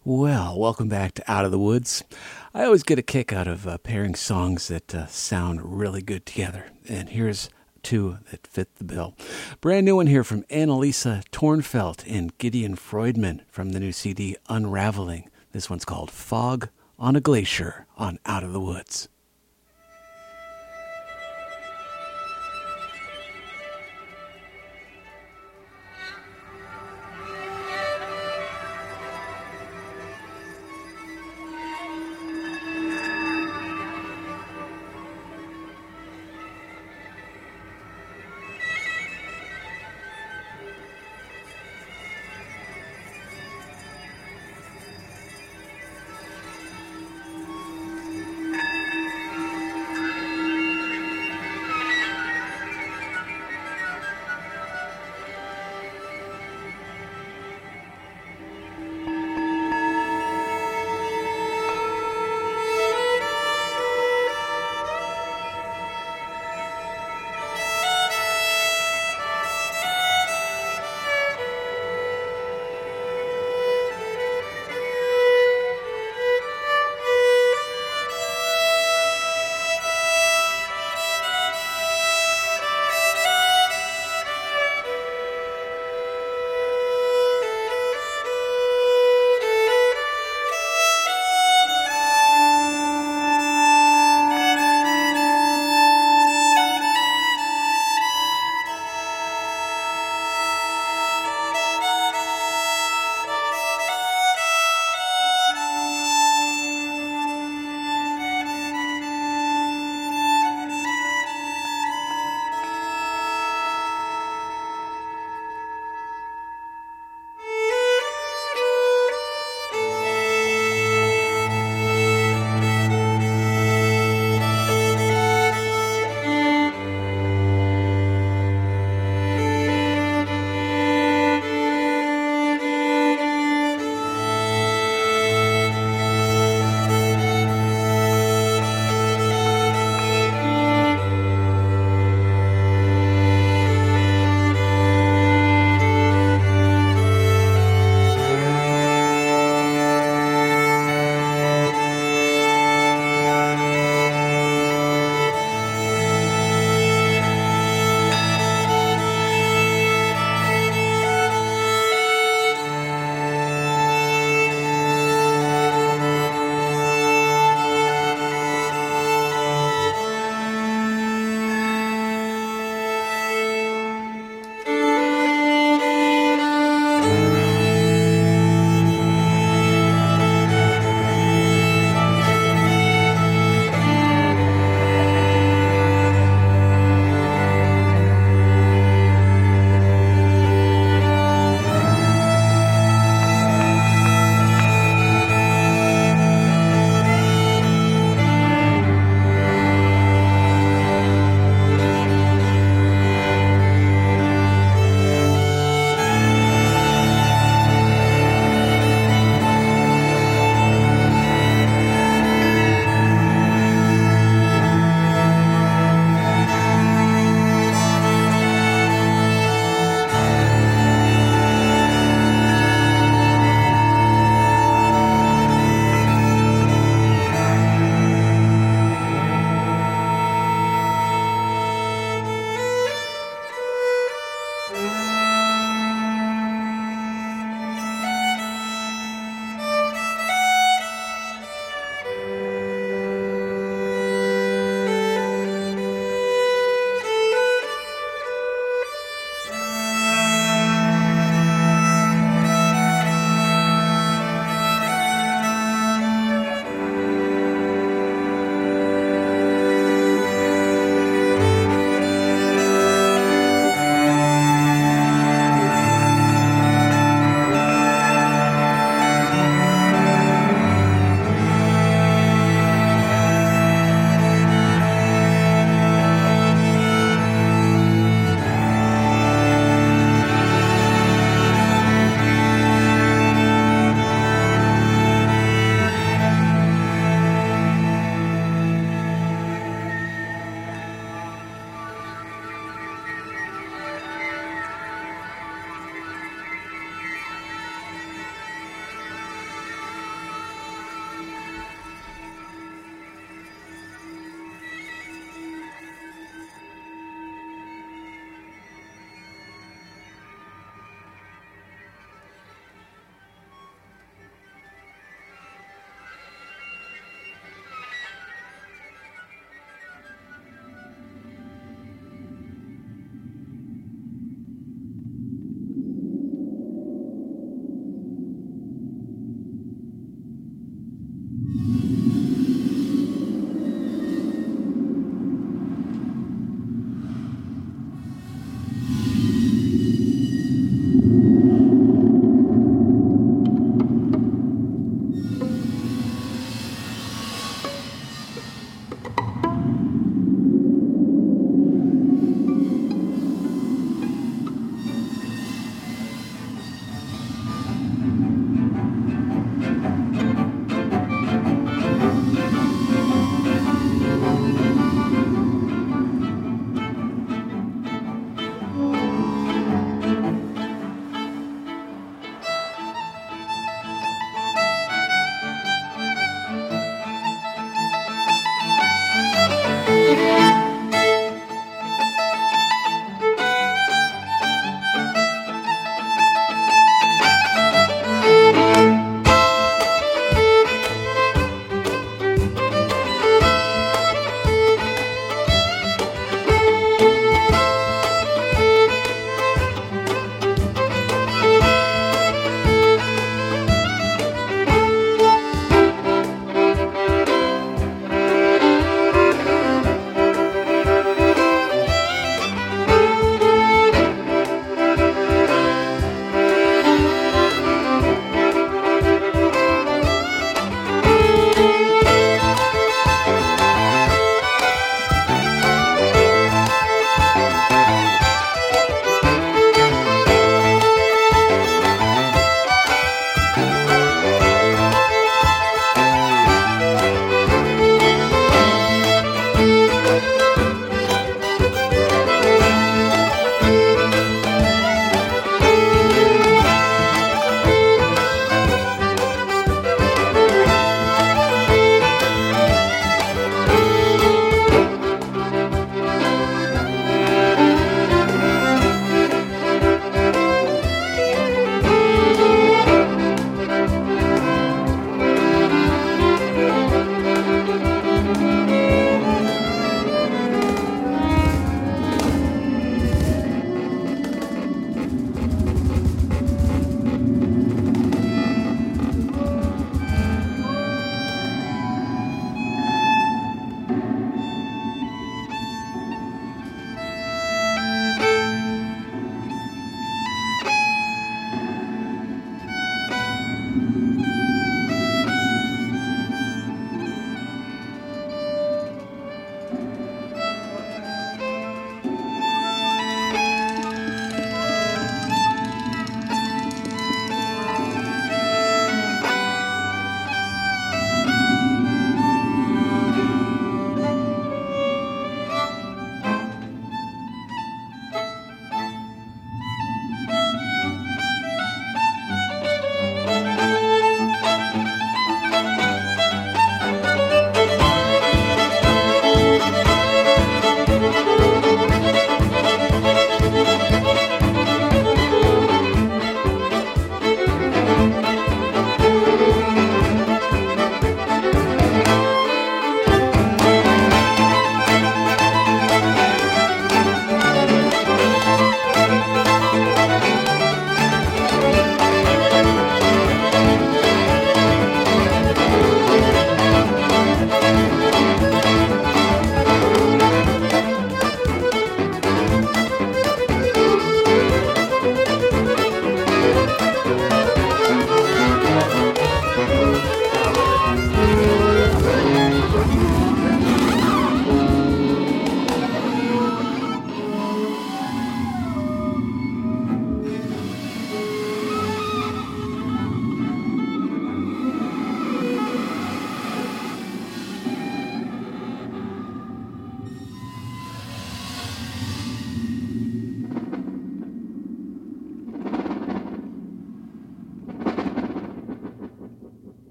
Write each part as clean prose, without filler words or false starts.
Well, welcome back to Out of the Woods. I always get a kick out of pairing songs that sound really good together. And here's two that fit the bill. Brand new one here from Annalisa Tornfelt and Gideon Freudman from the new CD Unraveling. This one's called Fog on a Glacier on Out of the Woods.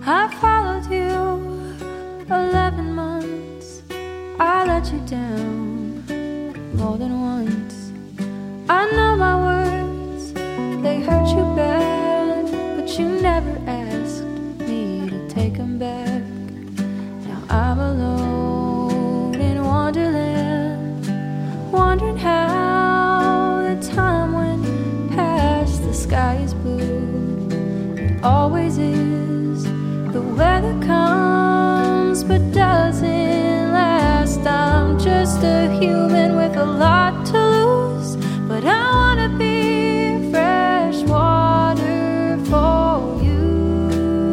I followed you 11 months. I let you down more than once. I know my words, they hurt you bad, but you never asked me to take them back. Now I'm alone in Wonderland, wondering how the time went past. The sky is blue, it always is. The weather comes but doesn't last. I'm just a human with a lot to lose, but I wanna be fresh water for you.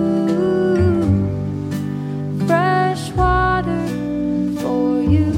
Fresh water for you.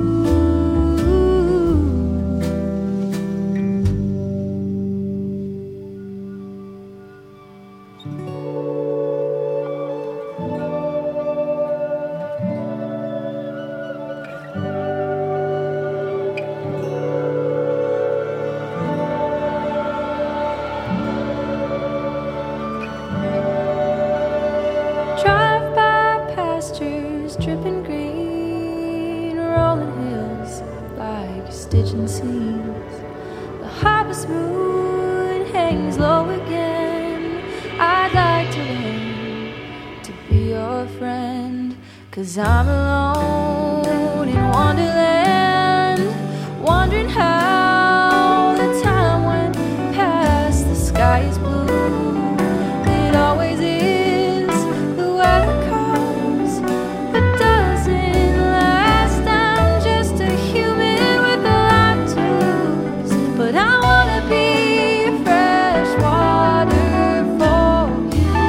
Drive by pastures dripping green, rolling hills like stitching seams. The harvest moon hangs low again. I'd like to learn to be your friend, 'cause I'm alone in Wonderland, wondering how the time went past. The sky is blue, it always is. The weather comes but doesn't last. I'm just a human with a lot to lose, but I wanna be fresh water for you.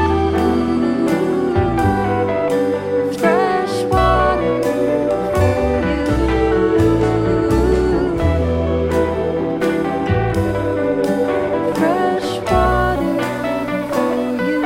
Fresh water for you. Fresh water for you.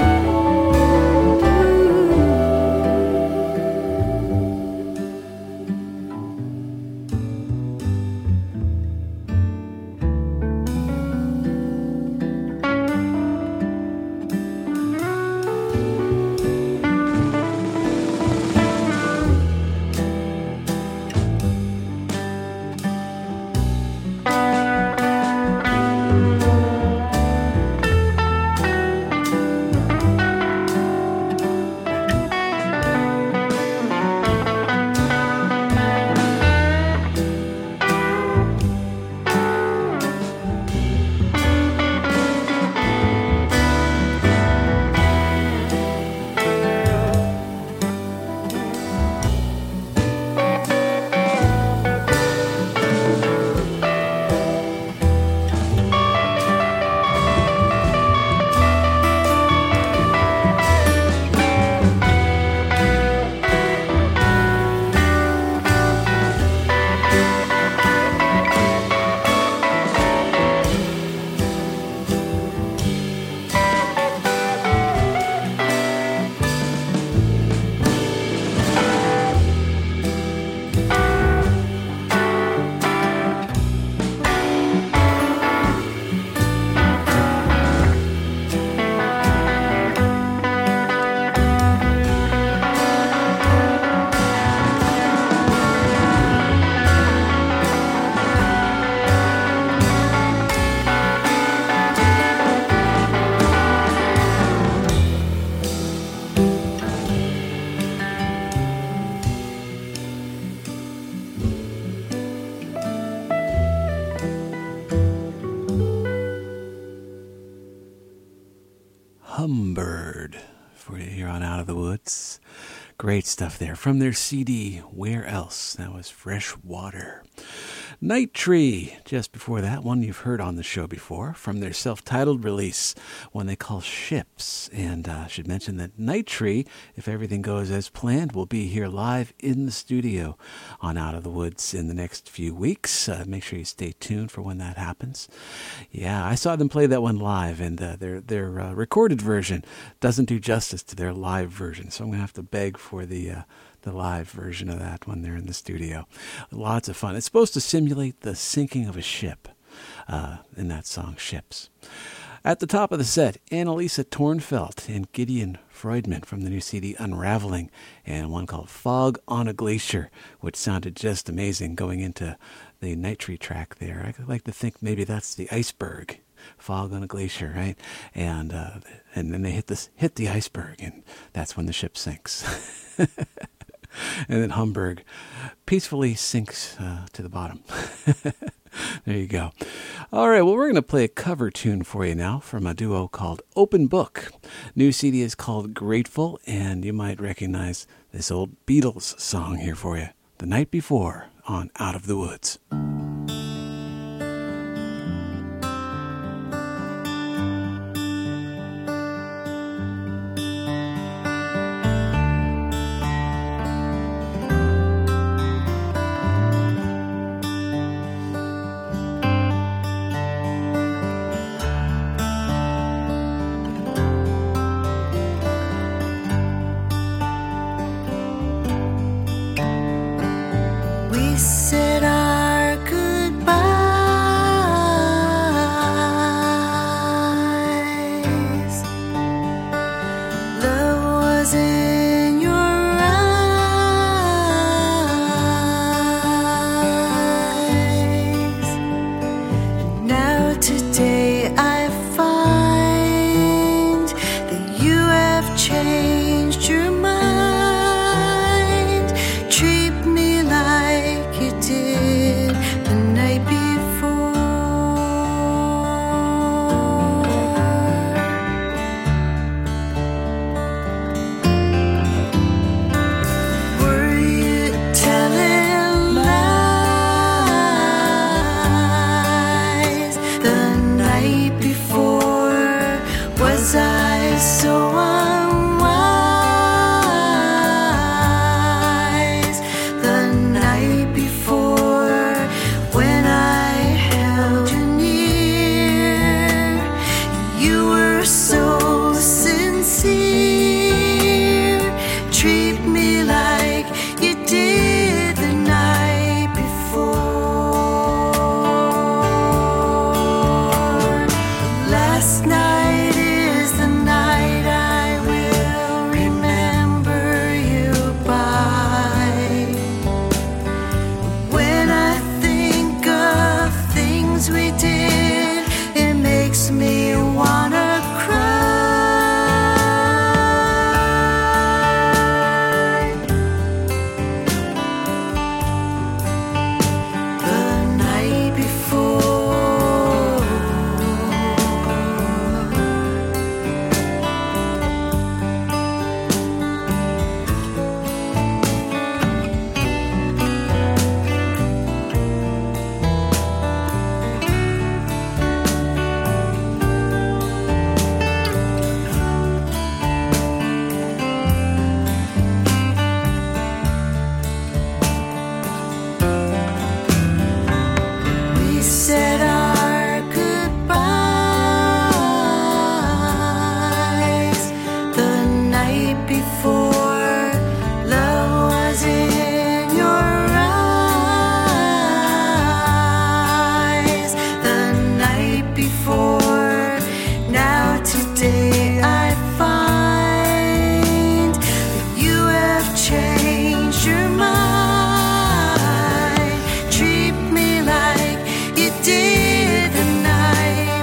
Humbird for you here on Out of the Woods. Great stuff there from their CD, Where Else? That was Fresh Water. Night Tree, just before that one you've heard on the show before, from their self-titled release, one they call Ships. And I should mention that Night Tree, if everything goes as planned, will be here live in the studio on Out of the Woods in the next few weeks. Make sure you stay tuned for when that happens. Yeah, I saw them play that one live, and their recorded version doesn't do justice to their live version, so I'm going to have to beg for the live version of that when they're in the studio. Lots of fun. It's supposed to simulate the sinking of a ship in that song, Ships. At the top of the set, Annalisa Tornfelt and Gideon Freudman from the new CD Unraveling, and one called Fog on a Glacier, which sounded just amazing going into the Nitrate track there. I like to think maybe that's the iceberg. Fog on a glacier, right? And then they hit the iceberg, and that's when the ship sinks. And then Hamburg peacefully sinks to the bottom. There you go. All right, well, we're going to play a cover tune for you now from a duo called Open Book. New CD is called Grateful, and you might recognize this old Beatles song here for you, The Night Before on Out of the Woods. Said our goodbyes. Love was in your eyes. Now today I find that you have changed your mind. Treat me like you did the night before. Were you telling lies the night before? Was I so unwise the night before when I held you near? You were so sincere. Treat me like you did the night before. Last night is the night I will remember you by. When I think of things we did, it makes me wanna cry. The night before. We said our goodbyes the night before. Love was in your eyes the night before. Now today I find that you have changed your mind. Treat me like you did the night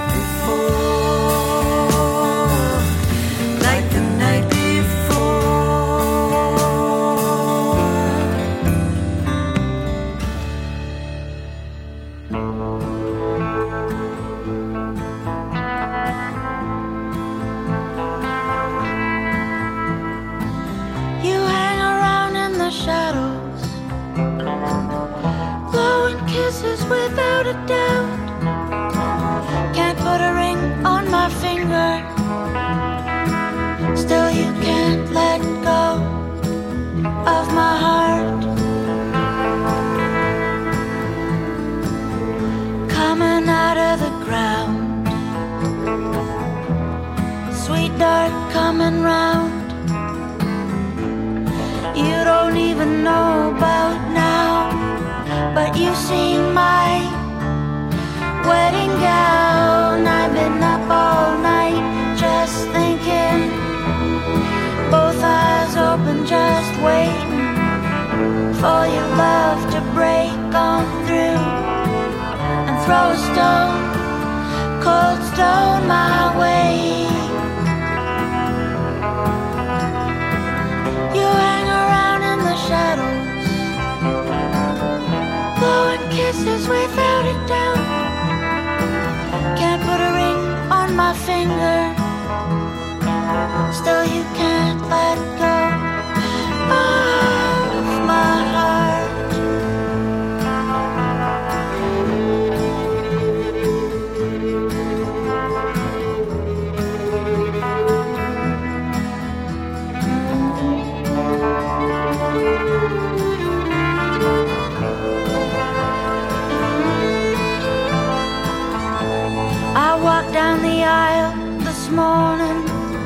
before. Like the night before. You hang around in the shadows, blowing kisses without a doubt. Can't put a ring on my finger, still you can't let go of my heart. Coming out of the ground, sweet dark coming round. You don't even know about now, but you see my wedding gown. I've been up all night just thinking, both eyes open just waiting for your love to break on through and throw a stone, cold stone my way. You hang around in the shadows, blowing kisses without a doubt. Can't put a ring on my finger, still you can't let go of my heart. I walked down the aisle this morning,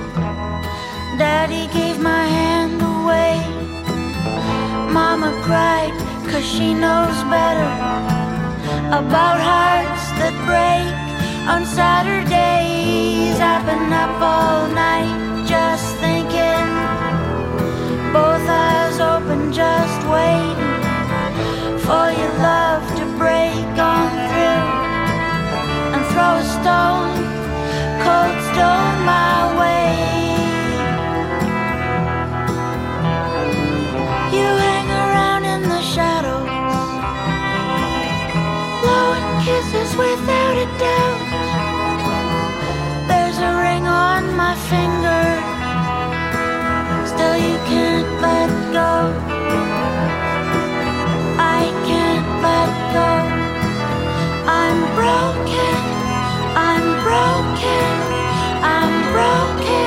Daddy gave my hand away. Mama cried 'cause she knows better about hearts that break on Saturdays. I've been up all night just thinking, both eyes open just waiting for your love to break on through and throw a stone, cold stone my way. You hang around in the shadows, blowing kisses without a doubt. There's a ring on my finger, still you can't let go. I can't let go. I'm broken, I'm broken, I'm broken.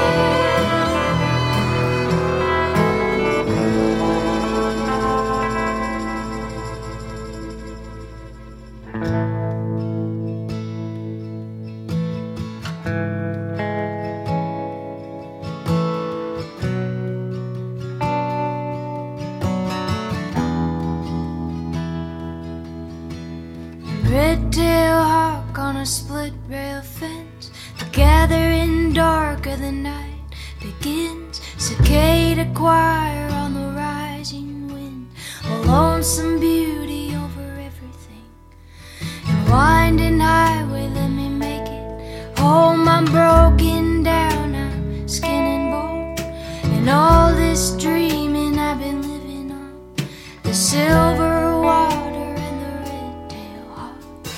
Red-tail hawk on a split-rail fence, the gathering dark of the night begins. Cicada choir on the rising wind, a lonesome beauty over everything. And winding highway, let me make it home. I'm broken down, I'm skin and bone, and all this dreaming I've been living on the silver water and the red-tail hawk.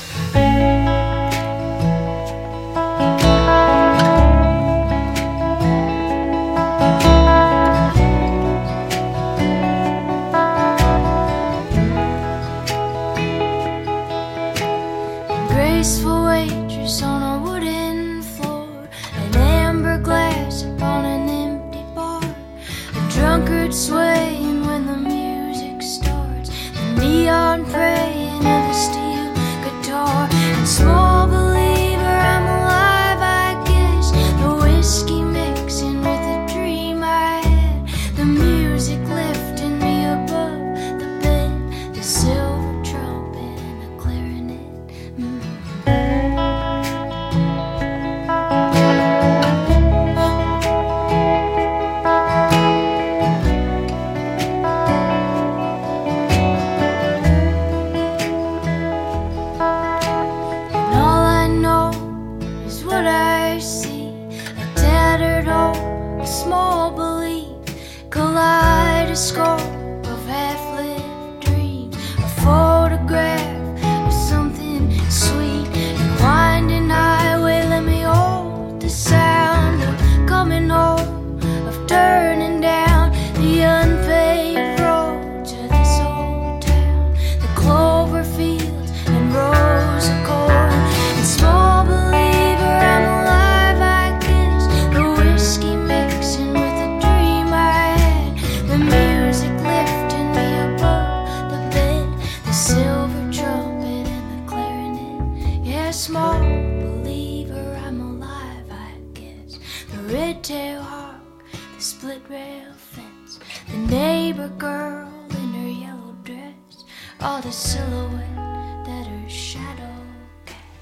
Graceful waitress on a wooden floor, an amber glass upon an empty bar, a drunkard swaying when the music starts, the neon praying of a steel guitar. And small believer, I'm alive, I guess, the whiskey mixing with the dream I had, the music lifting me above the bed, the silver trumpet and the clarinet. And all I know is what I see, a tattered hope, a small belief, kaleidoscope of half-lived dreams, a photograph of something sweet. And winding highway, let me hold the sound of coming home, of turning down the unpaved road to this old town, the clover fields and rows of corn. And small believer, I'm alive, I guess, the whiskey mixing with the dream I had, the music lifting me above the bed, the silver trumpet and the clarinet. Yeah, small believer, I'm alive, I guess. The red-tail hawk, the split-rail fence, the neighbor girl in her yellow dress, all the silhouette that her shadow casts.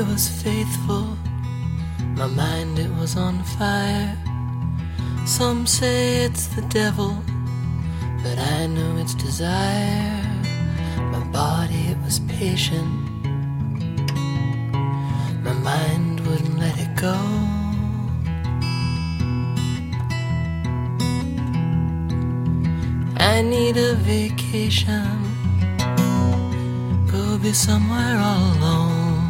body was faithful, my mind it was on fire. Some say it's the devil, but I knew its desire. My body it was patient, my mind wouldn't let it go. I need a vacation, go be somewhere all alone.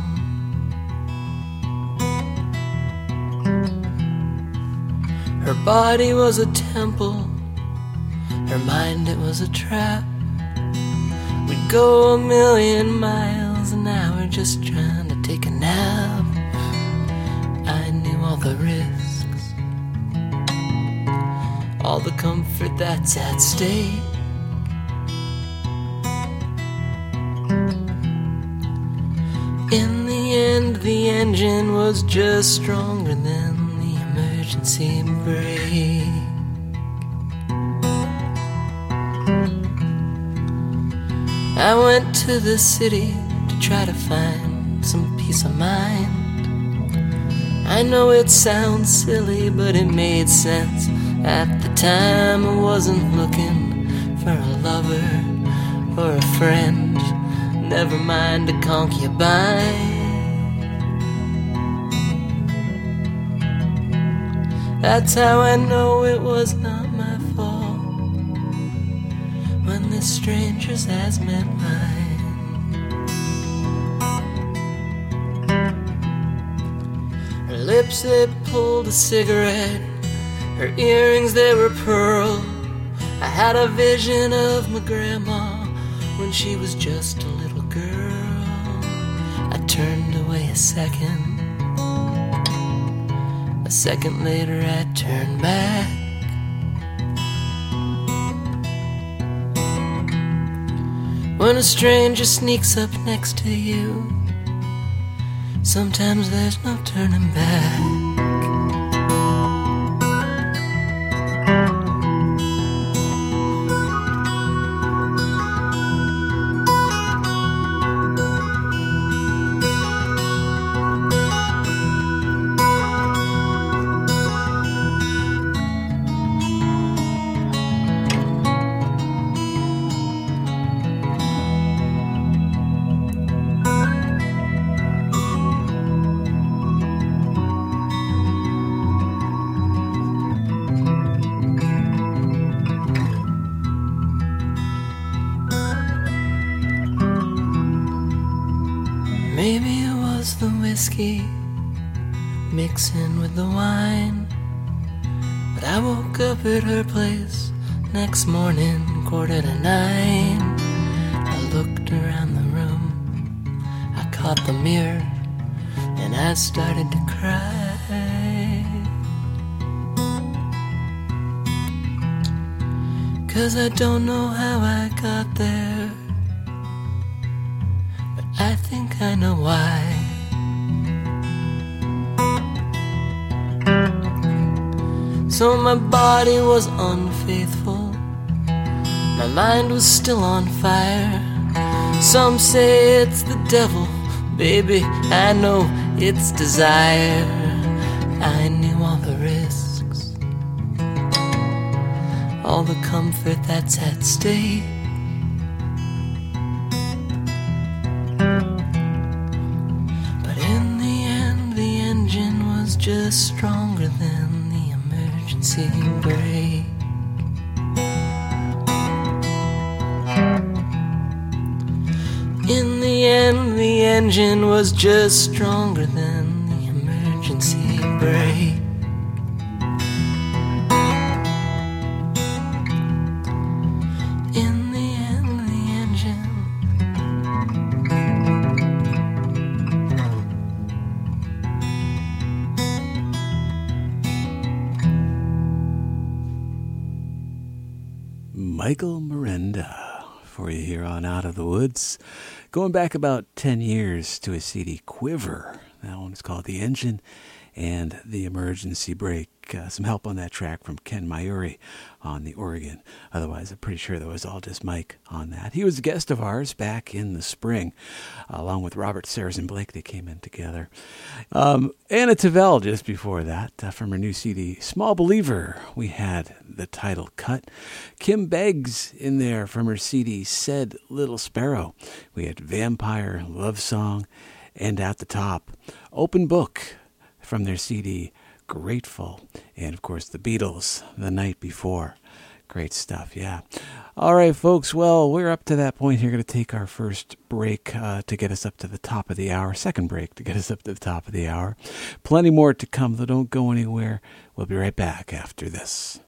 Her body was a temple, her mind it was a trap. We'd go 1,000,000 miles an hour just trying to take a nap. I knew all the risks, all the comfort that's at stake. In the end, the engine was just stronger than the emergency brake. I went to the city to try to find some peace of mind. I know it sounds silly, but it made sense. At the time I wasn't looking for a lover or a friend, never mind a concubine. That's how I know it was not my fault when this stranger's has met mine. Her lips, they pulled a cigarette, her earrings, they were pearl. I had a vision of my grandma when she was just a little girl. I turned away a second later I turned back. When a stranger sneaks up next to you, sometimes there's no turning back. Maybe it was the whiskey mixing with the wine, but I woke up at her place next morning, 8:45. I looked around the room, I caught the mirror, and I started to cry. 'Cause I don't know how I got there, I think I know why. So my body was unfaithful, my mind was still on fire. Some say it's the devil, baby, I know it's desire. I knew all the risks, all the comfort that's at stake. Just stronger than the emergency brake. In the end, the engine was just stronger than the emergency brake. In the end, the engine. Michael Miranda for you here on Out of the Woods. Going back about 10 years to a CD, Quiver. That one is called The Engine. and the emergency brake. Some help on that track from Ken Mayuri on the organ. Otherwise, I'm pretty sure that was all just Mike on that. He was a guest of ours back in the spring, along with Robert Saracen Blake. They came in together. Anna Tavel just before that, from her new CD, Small Believer. We had the title cut. Kim Beggs in there from her CD, Said Little Sparrow. We had Vampire, Love Song, and at the top, Open Book from their CD, Grateful. And, of course, the Beatles, The Night Before. Great stuff, yeah. All right, folks, well, we're up to that point here. Going to take our first break to get us up to the top of the hour. Second break to get us up to the top of the hour. Plenty more to come, though. Don't go anywhere. We'll be right back after this.